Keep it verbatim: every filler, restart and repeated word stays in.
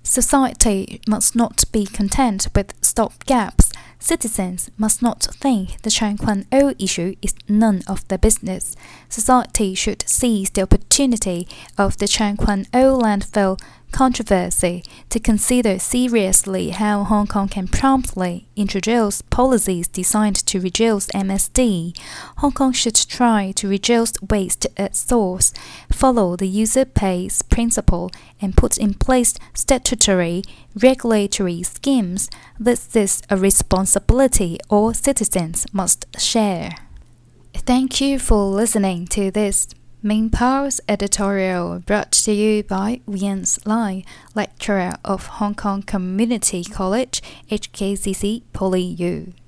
Society must not be content with stopgaps. Citizens must not think the Chang Kwan O issue is none of their business. Society should seize the opportunity of the Chang Kwan O landfill controversy to consider seriously how Hong Kong can promptly introduce policies designed to reduce M S D. Hong Kong should try to reduce waste at source, follow the user pays principle, and put in place statutory regulatory schemes. This is a responsibility all citizens must share. Thank you for listening to this MingPower's editorial brought to you by Wiens Lai, lecturer of Hong Kong Community College, H K C C Poly U.